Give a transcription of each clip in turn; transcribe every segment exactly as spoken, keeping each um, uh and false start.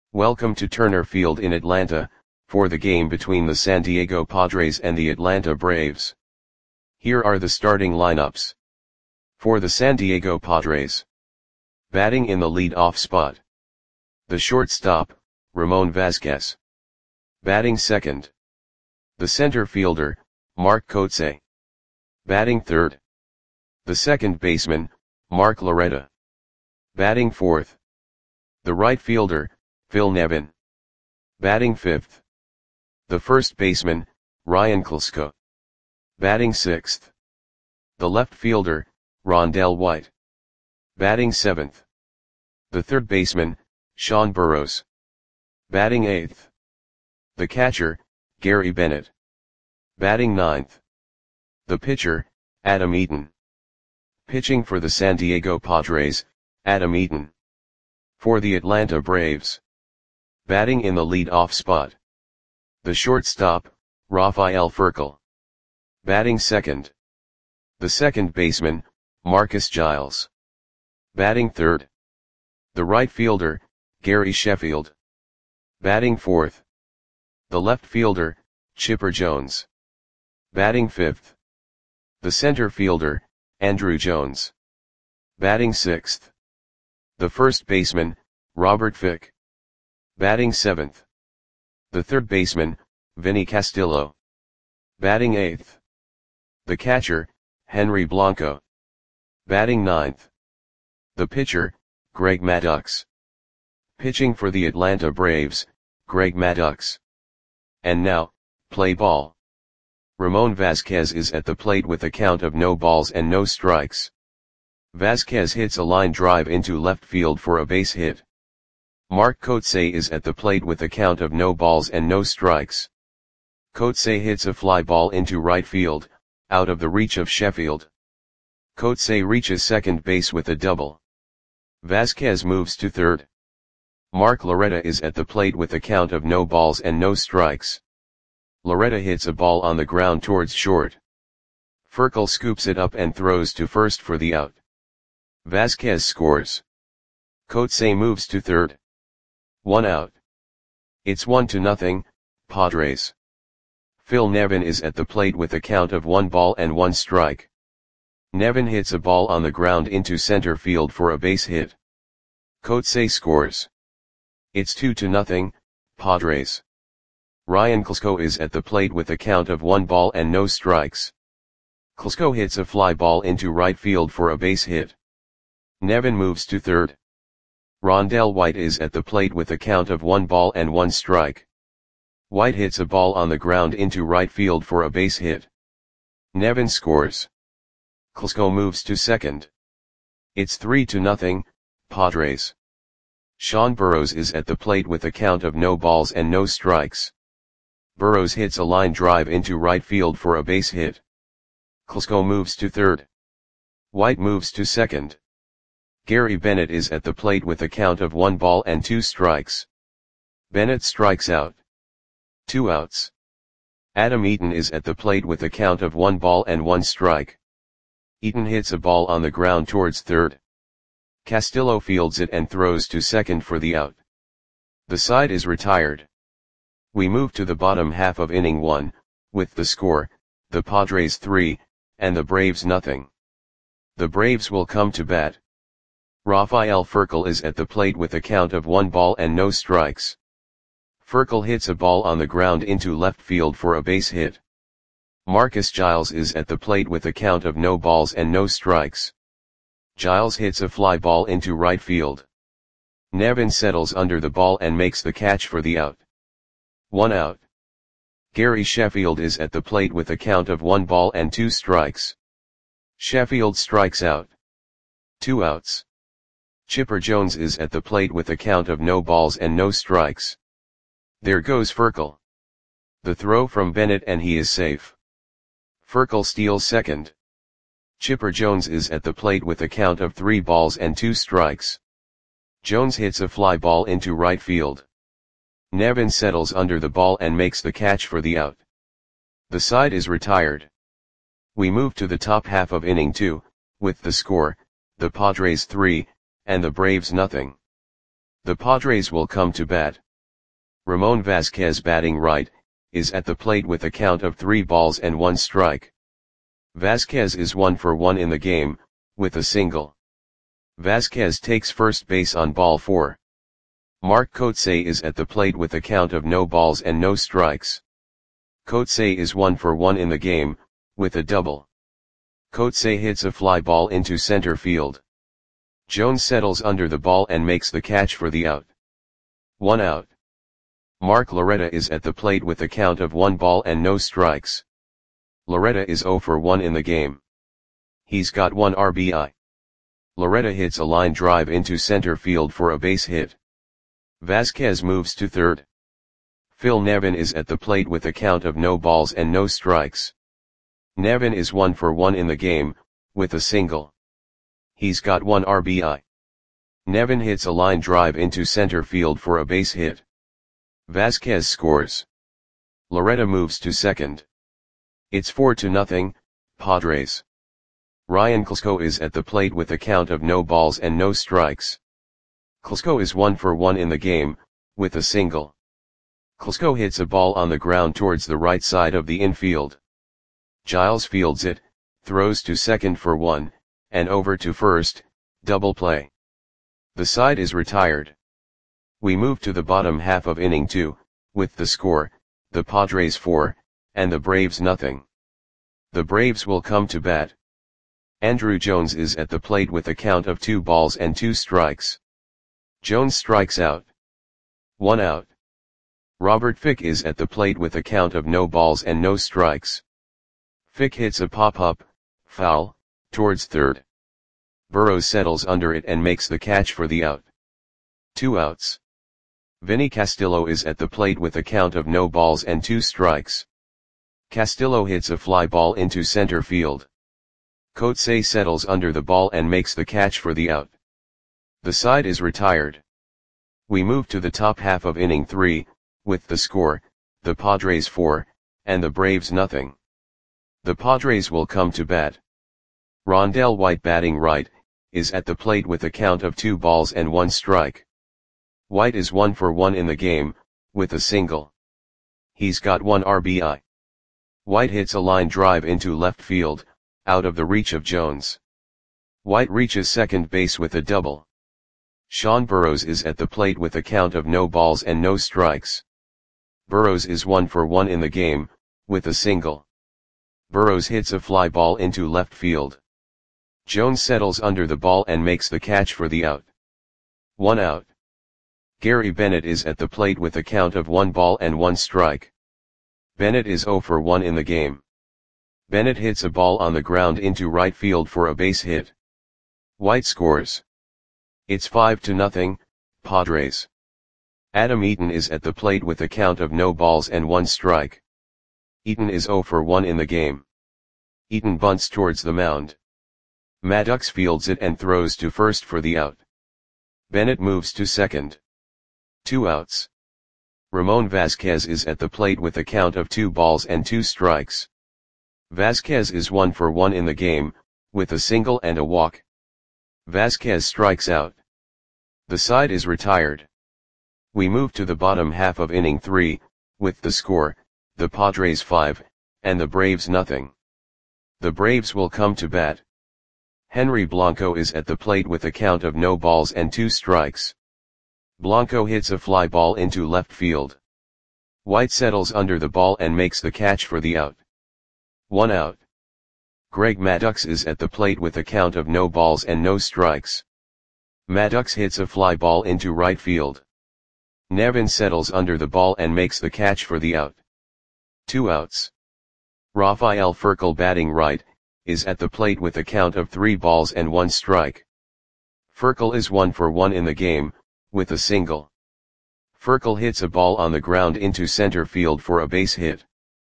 Welcome to Turner Field in Atlanta, for the game between the San Diego Padres and the Atlanta Braves. Here are the starting lineups. For the San Diego Padres. Batting in the lead-off spot. The shortstop, Ramon Vazquez. Batting second. The center fielder, Mark Kotsay. Batting third. The second baseman, Mark Loretta. Batting fourth. The right fielder, Phil Nevin. Batting fifth. The first baseman, Ryan Klesko. Batting sixth. The left fielder, Rondell White. Batting seventh. The third baseman, Sean Burroughs. Batting eighth. The catcher, Gary Bennett. Batting ninth. The pitcher, Adam Eaton. Pitching for the San Diego Padres, Adam Eaton. For the Atlanta Braves. Batting in the lead-off spot. The shortstop, Rafael Furcal. Batting second. The second baseman, Marcus Giles. Batting third. The right fielder, Gary Sheffield. Batting fourth. The left fielder, Chipper Jones. Batting fifth. The center fielder, Andruw Jones. Batting sixth. The first baseman, Robert Fick. Batting seventh. The third baseman, Vinny Castillo. Batting eighth. The catcher, Henry Blanco. Batting ninth. The pitcher, Greg Maddux. Pitching for the Atlanta Braves, Greg Maddux. And now, play ball. Ramon Vazquez is at the plate with a count of no balls and no strikes. Vazquez hits a line drive into left field for a base hit. Mark Kotsay is at the plate with a count of no balls and no strikes. Kotsay hits a fly ball into right field, out of the reach of Sheffield. Kotsay reaches second base with a double. Vazquez moves to third. Mark Loretta is at the plate with a count of no balls and no strikes. Loretta hits a ball on the ground towards short. Furcal scoops it up and throws to first for the out. Vazquez scores. Kotsay moves to third. One out. It's one to nothing, Padres. Phil Nevin is at the plate with a count of one ball and one strike. Nevin hits a ball on the ground into center field for a base hit. Kotsay scores. It's two to nothing, Padres. Ryan Klesko is at the plate with a count of one ball and no strikes. Klesko hits a fly ball into right field for a base hit. Nevin moves to third. Rondell White is at the plate with a count of one ball and one strike. White hits a ball on the ground into right field for a base hit. Nevin scores. Klesko moves to second. It's three to nothing, Padres. Sean Burroughs is at the plate with a count of no balls and no strikes. Burroughs hits a line drive into right field for a base hit. Klesko moves to third. White moves to second. Gary Bennett is at the plate with a count of one ball and two strikes. Bennett strikes out. Two outs. Adam Eaton is at the plate with a count of one ball and one strike. Eaton hits a ball on the ground towards third. Castillo fields it and throws to second for the out. The side is retired. We move to the bottom half of inning one, with the score, the Padres three, and the Braves nothing. The Braves will come to bat. Rafael Furcal is at the plate with a count of one ball and no strikes. Furcal hits a ball on the ground into left field for a base hit. Marcus Giles is at the plate with a count of no balls and no strikes. Giles hits a fly ball into right field. Nevin settles under the ball and makes the catch for the out. One out. Gary Sheffield is at the plate with a count of one ball and two strikes. Sheffield strikes out. Two outs. Chipper Jones is at the plate with a count of no balls and no strikes. There goes Furcal. The throw from Bennett and he is safe. Furcal steals second. Chipper Jones is at the plate with a count of three balls and two strikes. Jones hits a fly ball into right field. Nevin settles under the ball and makes the catch for the out. The side is retired. We move to the top half of inning two, with the score, the Padres three, and the Braves nothing. The Padres will come to bat. Ramon Vasquez, batting right, is at the plate with a count of three balls and one strike. Vasquez is one for one in the game, with a single. Vasquez takes first base on ball four. Mark Kotsay is at the plate with a count of no balls and no strikes. Kotsay is one for one in the game, with a double. Kotsay hits a fly ball into center field. Jones settles under the ball and makes the catch for the out. One out. Mark Loretta is at the plate with a count of one ball and no strikes. Loretta is zero for one in the game. He's got one R B I. Loretta hits a line drive into center field for a base hit. Vasquez moves to third. Phil Nevin is at the plate with a count of no balls and no strikes. Nevin is one for one in the game, with a single. He's got one R B I. Nevin hits a line drive into center field for a base hit. Vasquez scores. Loretta moves to second. It's four to nothing, Padres. Ryan Klesko is at the plate with a count of no balls and no strikes. Klesko is one for one in the game, with a single. Klesko hits a ball on the ground towards the right side of the infield. Giles fields it, throws to second for one, and over to first, double play. The side is retired. We move to the bottom half of inning two, with the score, the Padres four, and the Braves nothing. The Braves will come to bat. Andruw Jones is at the plate with a count of two balls and two strikes. Jones strikes out. One out. Robert Fick is at the plate with a count of no balls and no strikes. Fick hits a pop-up, foul, towards third. Burrows settles under it and makes the catch for the out. Two outs. Vinny Castillo is at the plate with a count of no balls and two strikes. Castillo hits a fly ball into center field. Kotsay settles under the ball and makes the catch for the out. The side is retired. We move to the top half of inning three, with the score, the Padres four, and the Braves nothing. The Padres will come to bat. Rondell White, batting right, is at the plate with a count of two balls and one strike. White is one for one in the game, with a single. He's got one R B I. White hits a line drive into left field, out of the reach of Jones. White reaches second base with a double. Sean Burrows is at the plate with a count of no balls and no strikes. Burrows is one for one in the game, with a single. Burrows hits a fly ball into left field. Jones settles under the ball and makes the catch for the out. One out. Gary Bennett is at the plate with a count of one ball and one strike. Bennett is zero for one in the game. Bennett hits a ball on the ground into right field for a base hit. White scores. It's five to nothing, Padres. Adam Eaton is at the plate with a count of no balls and one strike. Eaton is zero for one in the game. Eaton bunts towards the mound. Maddox fields it and throws to first for the out. Bennett moves to second. Two outs. Ramon Vasquez is at the plate with a count of two balls and two strikes. Vasquez is one for one in the game, with a single and a walk. Vasquez strikes out. The side is retired. We move to the bottom half of inning three, with the score, the Padres five, and the Braves nothing. The Braves will come to bat. Henry Blanco is at the plate with a count of no balls and two strikes. Blanco hits a fly ball into left field. White settles under the ball and makes the catch for the out. One out. Greg Maddux is at the plate with a count of no balls and no strikes. Maddux hits a fly ball into right field. Nevin settles under the ball and makes the catch for the out. Two outs. Rafael Furcal, batting right, is at the plate with a count of three balls and one strike. Furcal is one for one in the game, with a single. Furcal hits a ball on the ground into center field for a base hit.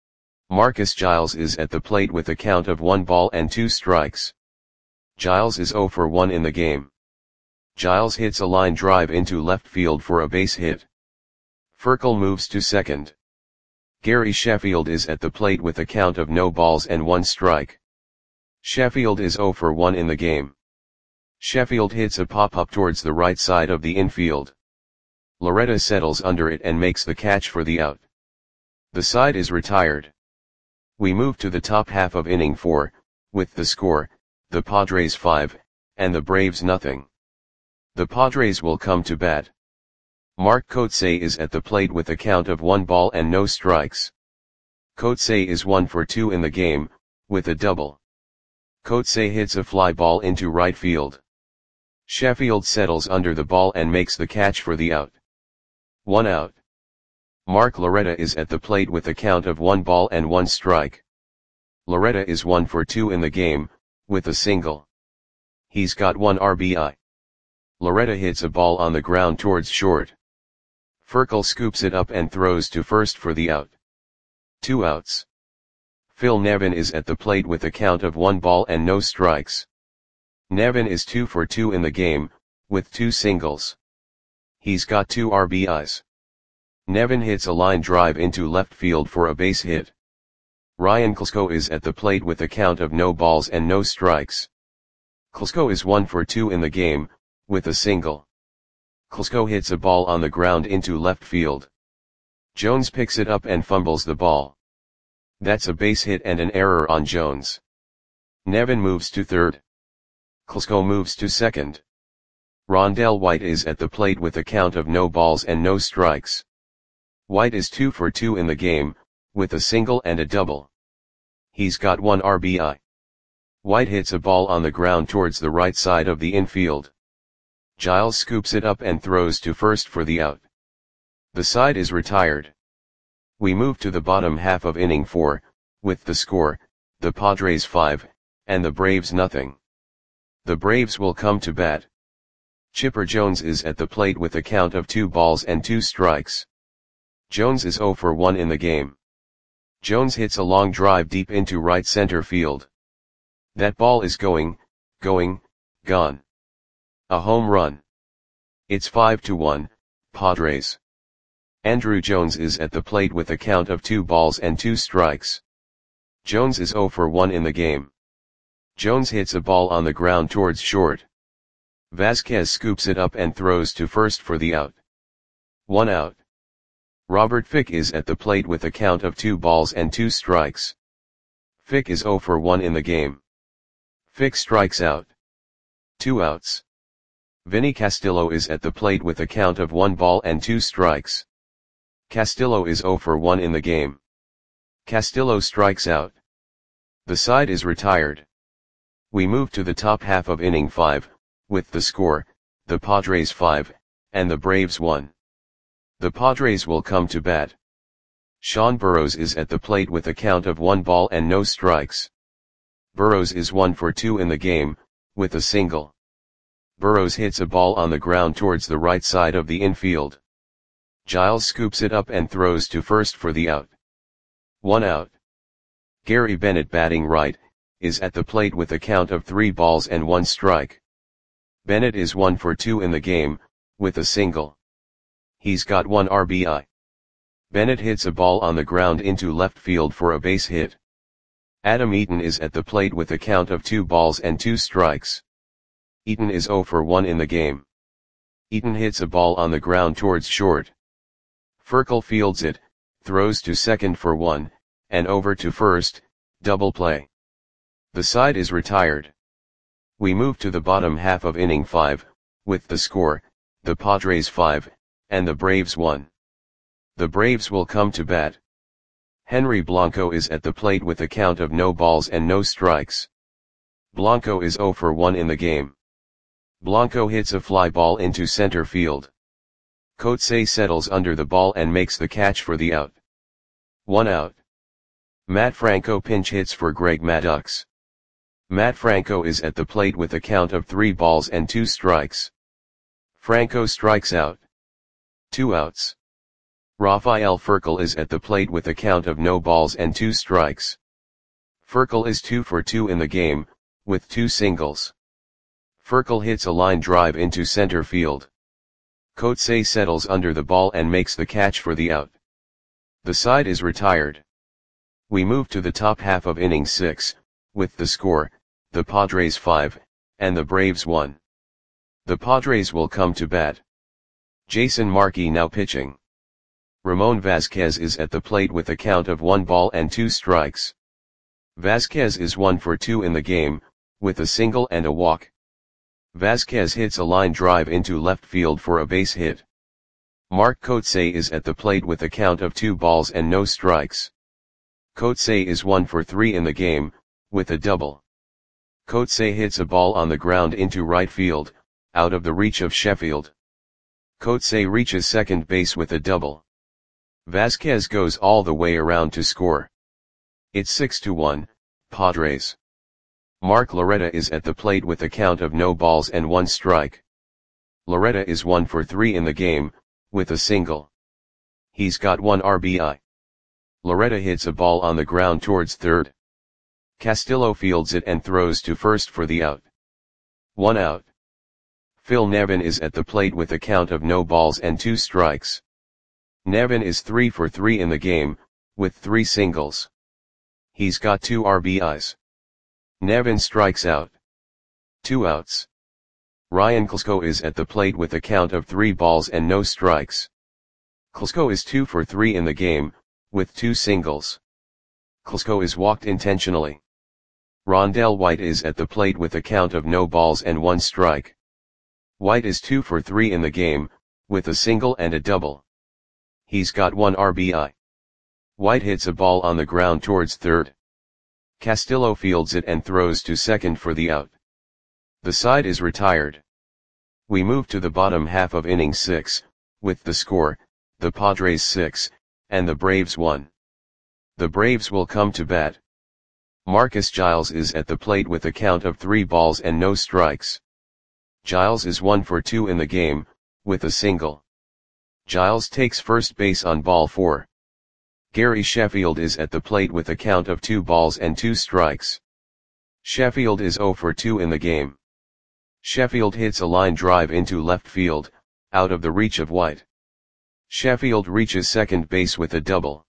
Marcus Giles is at the plate with a count of one ball and two strikes. Giles is zero for one in the game. Giles hits a line drive into left field for a base hit. Furcal moves to second. Gary Sheffield is at the plate with a count of no balls and one strike. Sheffield is zero for one in the game. Sheffield hits a pop-up towards the right side of the infield. Loretta settles under it and makes the catch for the out. The side is retired. We move to the top half of inning four, with the score, the Padres five, and the Braves nothing. The Padres will come to bat. Mark Kotsay is at the plate with a count of one ball and no strikes. Kotsay is one for two in the game, with a double. Kotsay hits a fly ball into right field. Sheffield settles under the ball and makes the catch for the out. One out. Mark Loretta is at the plate with a count of one ball and one strike. Loretta is one for two in the game, with a single. He's got one R B I. Loretta hits a ball on the ground towards short. Furkel scoops it up and throws to first for the out. Two outs. Phil Nevin is at the plate with a count of one ball and no strikes. Nevin is two for two in the game, with two singles. He's got two R B Is. Nevin hits a line drive into left field for a base hit. Ryan Klesko is at the plate with a count of no balls and no strikes. Klesko is one for two in the game, with a single. Klesko hits a ball on the ground into left field. Jones picks it up and fumbles the ball. That's a base hit and an error on Jones. Nevin moves to third. Klesko moves to second. Rondell White is at the plate with a count of no balls and no strikes. White is two for two in the game, with a single and a double. He's got one R B I. White hits a ball on the ground towards the right side of the infield. Giles scoops it up and throws to first for the out. The side is retired. We move to the bottom half of inning four, with the score, the Padres five, and the Braves nothing. The Braves will come to bat. Chipper Jones is at the plate with a count of two balls and two strikes. Jones is zero for one in the game. Jones hits a long drive deep into right center field. That ball is going, going, gone. A home run. It's five to one, Padres. Andrew Jones is at the plate with a count of two balls and two strikes. Jones is zero for one in the game. Jones hits a ball on the ground towards short. Vasquez scoops it up and throws to first for the out. One out. Robert Fick is at the plate with a count of two balls and two strikes. Fick is zero for one in the game. Fick strikes out. Two outs. Vinny Castillo is at the plate with a count of one ball and two strikes. Castillo is zero for one in the game. Castillo strikes out. The side is retired. We move to the top half of inning five, with the score, the Padres five, and the Braves one. The Padres will come to bat. Sean Burrows is at the plate with a count of one ball and no strikes. Burrows is one for two in the game, with a single. Burrows hits a ball on the ground towards the right side of the infield. Giles scoops it up and throws to first for the out. One out. Gary Bennett, batting right, is at the plate with a count of three balls and one strike. Bennett is one for two in the game, with a single. He's got one R B I. Bennett hits a ball on the ground into left field for a base hit. Adam Eaton is at the plate with a count of two balls and two strikes. Eaton is zero for one in the game. Eaton hits a ball on the ground towards short. Furkel fields it, throws to second for one, and over to first, double play. The side is retired. We move to the bottom half of inning five, with the score, the Padres five, and the Braves one. The Braves will come to bat. Henry Blanco is at the plate with a count of no balls and no strikes. Blanco is zero for one in the game. Blanco hits a fly ball into center field. Kotsay settles under the ball and makes the catch for the out. One out. Matt Franco pinch hits for Greg Maddux. Matt Franco is at the plate with a count of three balls and two strikes. Franco strikes out. Two outs. Rafael Furkel is at the plate with a count of no balls and two strikes. Furkel is two for two in the game, with two singles. Furkel hits a line drive into center field. Kotsay settles under the ball and makes the catch for the out. The side is retired. We move to the top half of inning six, with the score, the Padres five, and the Braves one. The Padres will come to bat. Jason Markey now pitching. Ramon Vasquez is at the plate with a count of one ball and two strikes. Vasquez is one for two in the game, with a single and a walk. Vasquez hits a line drive into left field for a base hit. Mark Kotsay is at the plate with a count of two balls and no strikes. Kotsay is one for three in the game, with a double. Kotsay hits a ball on the ground into right field, out of the reach of Sheffield. Kotsay reaches second base with a double. Vasquez goes all the way around to score. It's six to one, Padres. Mark Loretta is at the plate with a count of no balls and one strike. Loretta is one for three in the game, with a single. He's got one R B I. Loretta hits a ball on the ground towards third. Castillo fields it and throws to first for the out. One out. Phil Nevin is at the plate with a count of no balls and two strikes. Nevin is three for three in the game, with three singles. He's got two R B Is. Nevin strikes out. Two outs. Ryan Klesko is at the plate with a count of three balls and no strikes. Klesko is two for three in the game, with two singles. Klesko is walked intentionally. Rondell White is at the plate with a count of no balls and one strike. White is two for three in the game, with a single and a double. He's got one R B I. White hits a ball on the ground towards third. Castillo fields it and throws to second for the out. The side is retired. We move to the bottom half of inning six, with the score, the Padres six, and the Braves one. The Braves will come to bat. Marcus Giles is at the plate with a count of three balls and no strikes. Giles is one for two in the game, with a single. Giles takes first base on ball four. Gary Sheffield is at the plate with a count of two balls and two strikes. Sheffield is zero for two in the game. Sheffield hits a line drive into left field, out of the reach of White. Sheffield reaches second base with a double.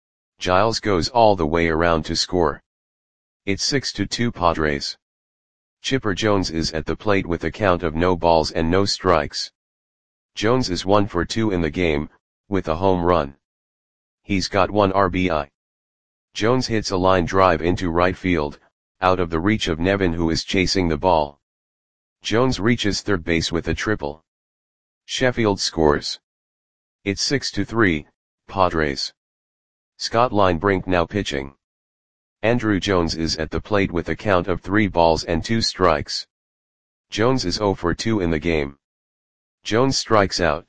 Giles goes all the way around to score. It's six to two Padres. Chipper Jones is at the plate with a count of no balls and no strikes. Jones is one for two in the game, with a home run. He's got one R B I. Jones hits a line drive into right field, out of the reach of Nevin who is chasing the ball. Jones reaches third base with a triple. Sheffield scores. It's six to three, Padres. Scott Linebrink now pitching. Andrew Jones is at the plate with a count of three balls and two strikes. Jones is zero for two in the game. Jones strikes out.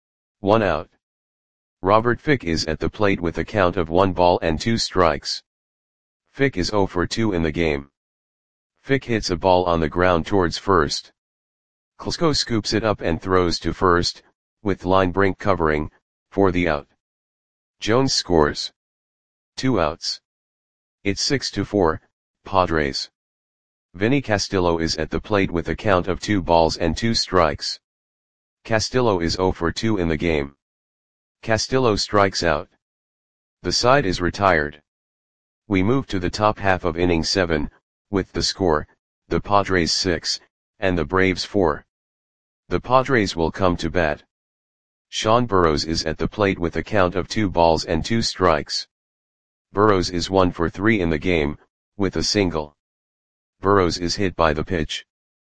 One out. Robert Fick is at the plate with a count of one ball and two strikes. Fick is zero for two in the game. Fick hits a ball on the ground towards first. Klesko scoops it up and throws to first, with Linebrink covering, for the out. Jones scores. Two outs. It's six to four, Padres. Vinny Castillo is at the plate with a count of two balls and two strikes. Castillo is zero for two in the game. Castillo strikes out. The side is retired. We move to the top half of inning seven, with the score, the Padres six, and the Braves four. The Padres will come to bat. Sean Burrows is at the plate with a count of two balls and two strikes. Burrows is one for three in the game, with a single. Burrows is hit by the pitch.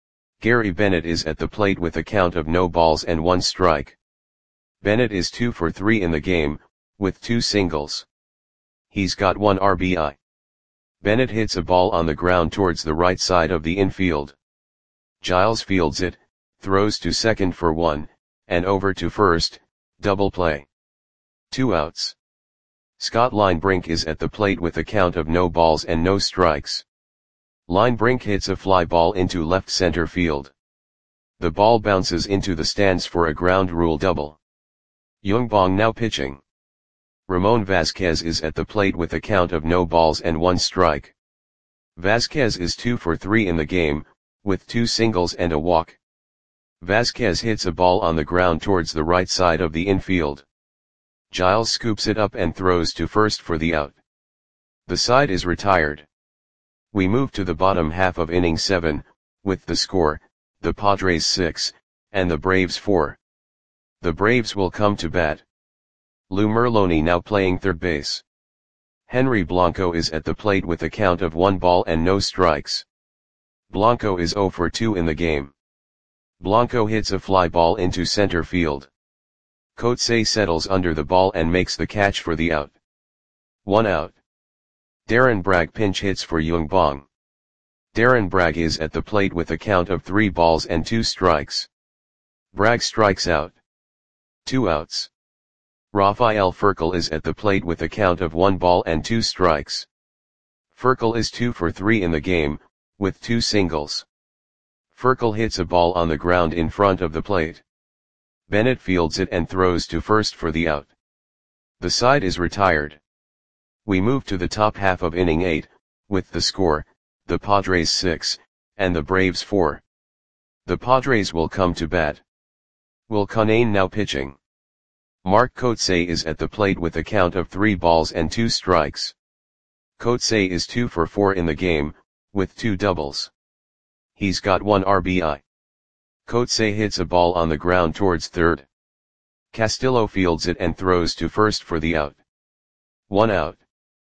Gary Bennett is at the plate with a count of no balls and one strike. Bennett is two for three in the game, with two singles. He's got one R B I. Bennett hits a ball on the ground towards the right side of the infield. Giles fields it, throws to second for one, and over to first, double play. Two outs. Scott Linebrink is at the plate with a count of no balls and no strikes. Linebrink hits a fly ball into left center field. The ball bounces into the stands for a ground rule double. Youngbong now pitching. Ramon Vasquez is at the plate with a count of no balls and one strike. Vasquez is two for three in the game, with two singles and a walk. Vasquez hits a ball on the ground towards the right side of the infield. Giles scoops it up and throws to first for the out. The side is retired. We move to the bottom half of inning seven, with the score, the Padres six, and the Braves four. The Braves will come to bat. Lou Merloni now playing third base. Henry Blanco is at the plate with a count of one ball and no strikes. Blanco is zero for two in the game. Blanco hits a fly ball into center field. Coetzee settles under the ball and makes the catch for the out. One out. Darren Bragg pinch hits for Yung Bong. Darren Bragg is at the plate with a count of three balls and two strikes. Bragg strikes out. Two outs. Rafael Furcal is at the plate with a count of one ball and two strikes. Furcal is two for three in the game, with two singles. Furcal hits a ball on the ground in front of the plate. Bennett fields it and throws to first for the out. The side is retired. We move to the top half of inning eight, with the score, the Padres six, and the Braves four. The Padres will come to bat. Will Cunnane now pitching. Mark Coetzee is at the plate with a count of three balls and two strikes. Coetzee is two for four in the game, with two doubles. He's got one R B I. Coetzee hits a ball on the ground towards third. Castillo fields it and throws to first for the out. One out.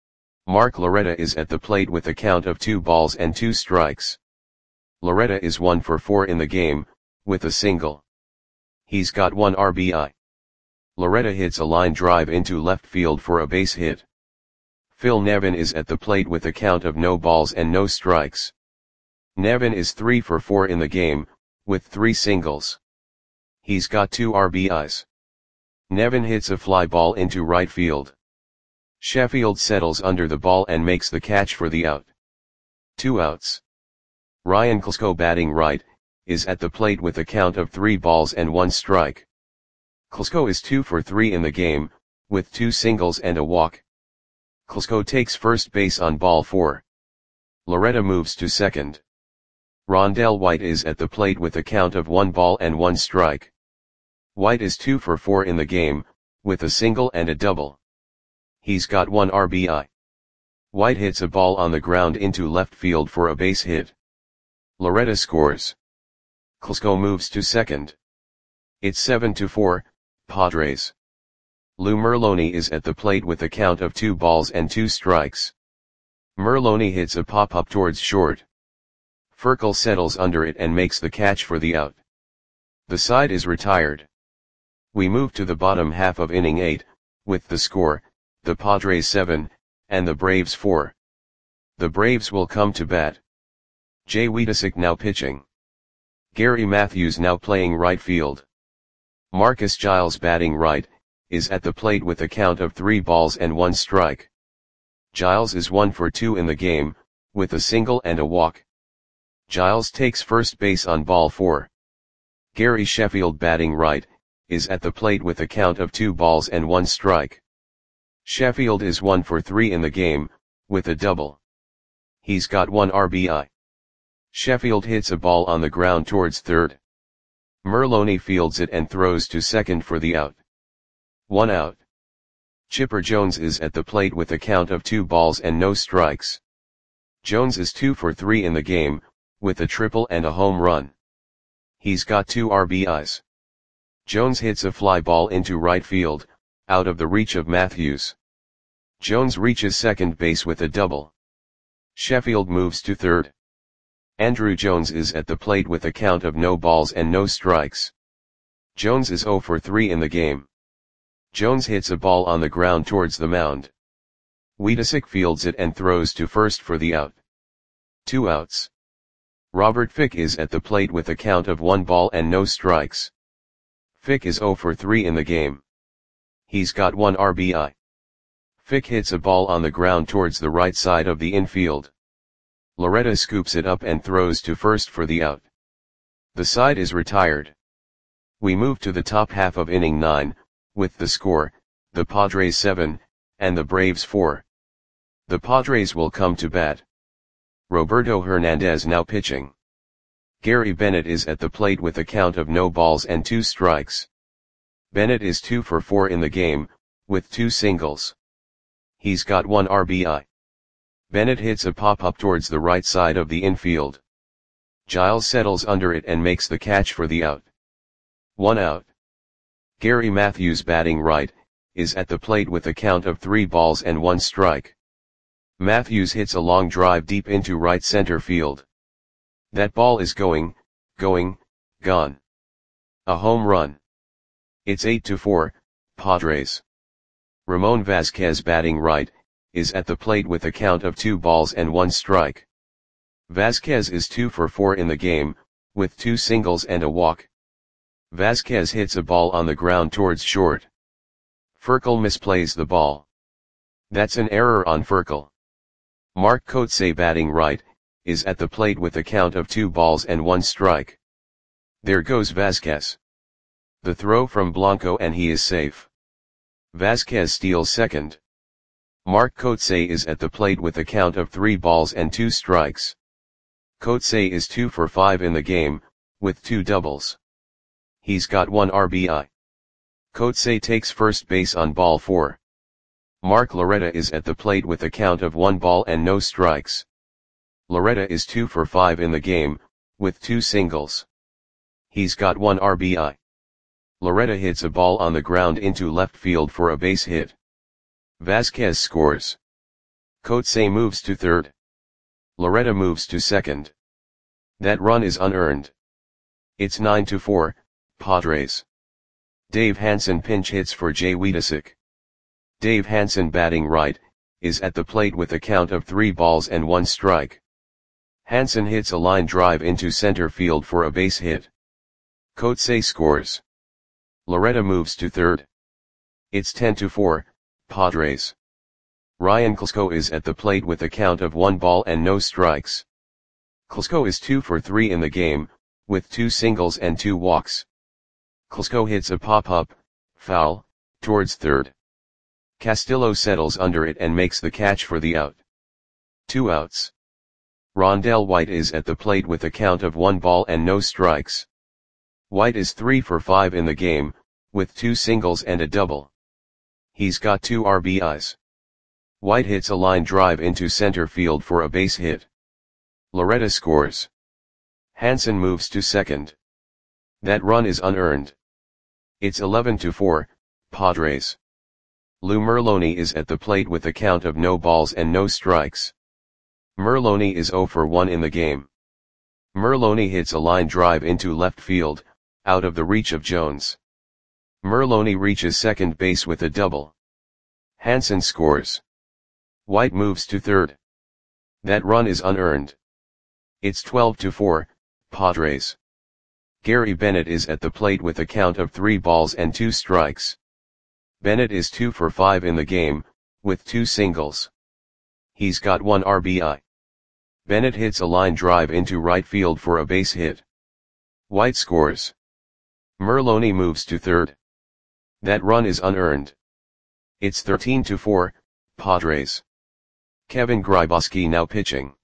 Mark Loretta is at the plate with a count of two balls and two strikes. Loretta is one for four in the game, with a single. He's got one R B I. Loretta hits a line drive into left field for a base hit. Phil Nevin is at the plate with a count of no balls and no strikes. Nevin is three for four in the game, with three singles. He's got two R B Is. Nevin hits a fly ball into right field. Sheffield settles under the ball and makes the catch for the out. Two outs. Ryan Klesko batting right, is at the plate with a count of three balls and one strike. Klesko is two for three in the game, with two singles and a walk. Klesko takes first base on ball four. Loretta moves to second. Rondell White is at the plate with a count of one ball and one strike. White is two for four in the game, with a single and a double. He's got one R B I. White hits a ball on the ground into left field for a base hit. Loretta scores. Klesko moves to second. It's seven to four, Padres. Lou Merloni is at the plate with a count of two balls and two strikes. Merloni hits a pop-up towards short. Furcal settles under it and makes the catch for the out. The side is retired. We move to the bottom half of inning eight, with the score, the Padres seven, and the Braves four. The Braves will come to bat. Jay Wiedesick now pitching. Gary Matthews now playing right field. Marcus Giles batting right, is at the plate with a count of three balls and one strike. Giles is one for two in the game, with a single and a walk. Giles takes first base on ball four. Gary Sheffield batting right, is at the plate with a count of two balls and one strike. Sheffield is one for three in the game, with a double. He's got one R B I. Sheffield hits a ball on the ground towards third. Merloni fields it and throws to second for the out. One out. Chipper Jones is at the plate with a count of two balls and no strikes. Jones is two for three in the game, with a triple and a home run. He's got two R B Is. Jones hits a fly ball into right field, out of the reach of Matthews. Jones reaches second base with a double. Sheffield moves to third. Andrew Jones is at the plate with a count of no balls and no strikes. Jones is zero for three in the game. Jones hits a ball on the ground towards the mound. Wiedesick fields it and throws to first for the out. Two outs. Robert Fick is at the plate with a count of one ball and no strikes. Fick is zero for three in the game. He's got one R B I. Fick hits a ball on the ground towards the right side of the infield. Loretta scoops it up and throws to first for the out. The side is retired. We move to the top half of inning nine, with the score, the Padres seven, and the Braves four. The Padres will come to bat. Roberto Hernandez now pitching. Gary Bennett is at the plate with a count of no balls and two strikes. Bennett is two for four in the game, with two singles. He's got one R B I. Bennett hits a pop-up towards the right side of the infield. Giles settles under it and makes the catch for the out. One out. Gary Matthews batting right, is at the plate with a count of three balls and one strike. Matthews hits a long drive deep into right center field. That ball is going, going, gone. A home run. It's eight to four, Padres. Ramon Vasquez batting right, is at the plate with a count of two balls and one strike. Vasquez is two for four in the game, with two singles and a walk. Vasquez hits a ball on the ground towards short. Furcal misplays the ball. That's an error on Furcal. Mark Kotsay batting right, is at the plate with a count of two balls and one strike. There goes Vasquez. The throw from Blanco and he is safe. Vasquez steals second. Mark Kotsay is at the plate with a count of three balls and two strikes. Kotsay is two for five in the game, with two doubles. He's got one R B I. Kotsay takes first base on ball four. Mark Loretta is at the plate with a count of one ball and no strikes. Loretta is two for five in the game, with two singles. He's got one R B I. Loretta hits a ball on the ground into left field for a base hit. Vasquez scores. Kotsay moves to third. Loretta moves to second. That run is unearned. It's nine to four, Padres. Dave Hansen pinch hits for Jay Wiedesick. Dave Hansen batting right, is at the plate with a count of three balls and one strike. Hansen hits a line drive into center field for a base hit. Kotsay scores. Loretta moves to third. It's ten to four, Padres. Ryan Klesko is at the plate with a count of one ball and no strikes. Klesko is two for three in the game, with two singles and two walks. Klesko hits a pop-up, foul, towards third. Castillo settles under it and makes the catch for the out. Two outs. Rondell White is at the plate with a count of one ball and no strikes. White is three for five in the game, with two singles and a double. He's got two R B Is. White hits a line drive into center field for a base hit. Loretta scores. Hansen moves to second. That run is unearned. It's eleven to four, Padres. Lou Merloni is at the plate with a count of no balls and no strikes. Merloni is zero for one in the game. Merloni hits a line drive into left field, out of the reach of Jones. Merloni reaches second base with a double. Hansen scores. White moves to third. That run is unearned. It's twelve to four, Padres. Gary Bennett is at the plate with a count of three balls and two strikes. Bennett is two for five in the game, with two singles. He's got one R B I. Bennett hits a line drive into right field for a base hit. White scores. Merloni moves to third. That run is unearned. It's thirteen to four, Padres. Kevin Grybauski now pitching.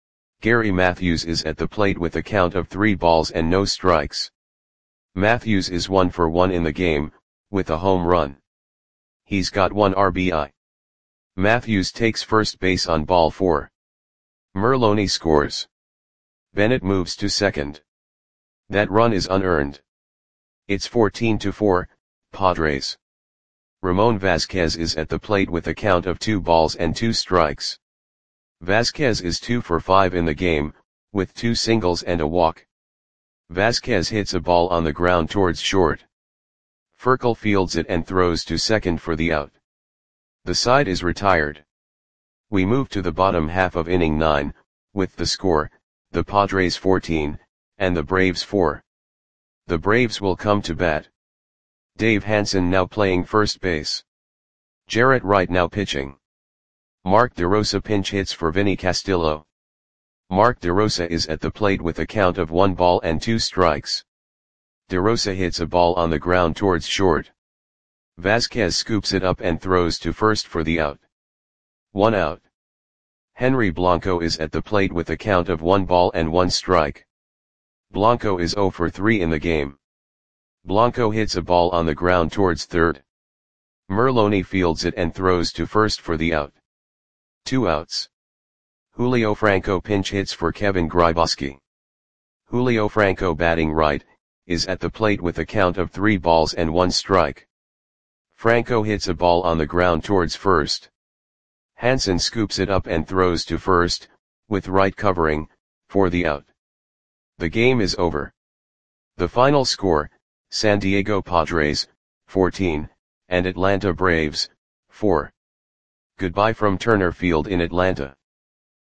Gary Matthews is at the plate with a count of three balls and no strikes. Matthews is one for one in the game, with a home run. He's got one R B I. Matthews takes first base on ball four. Merloni scores. Bennett moves to second. That run is unearned. It's fourteen to four, Padres. Ramon Vasquez is at the plate with a count of two balls and two strikes. Vasquez is two for five in the game, with two singles and a walk. Vasquez hits a ball on the ground towards short. Furcal fields it and throws to second for the out. The side is retired. We move to the bottom half of inning nine, with the score, the Padres fourteen, and the Braves four. The Braves will come to bat. Dave Hansen now playing first base. Jarrett Wright now pitching. Mark DeRosa pinch hits for Vinny Castillo. Mark DeRosa is at the plate with a count of one ball and two strikes. DeRosa hits a ball on the ground towards short. Vasquez scoops it up and throws to first for the out. One out. Henry Blanco is at the plate with a count of one ball and one strike. Blanco is zero for three in the game. Blanco hits a ball on the ground towards third. Merloni fields it and throws to first for the out. Two outs. Julio Franco pinch hits for Kevin Grybauski. Julio Franco batting right, is at the plate with a count of three balls and one strike. Franco hits a ball on the ground towards first. Hansen scoops it up and throws to first, with right covering, for the out. The game is over. The final score, San Diego Padres, fourteen, and Atlanta Braves, four. Goodbye from Turner Field in Atlanta.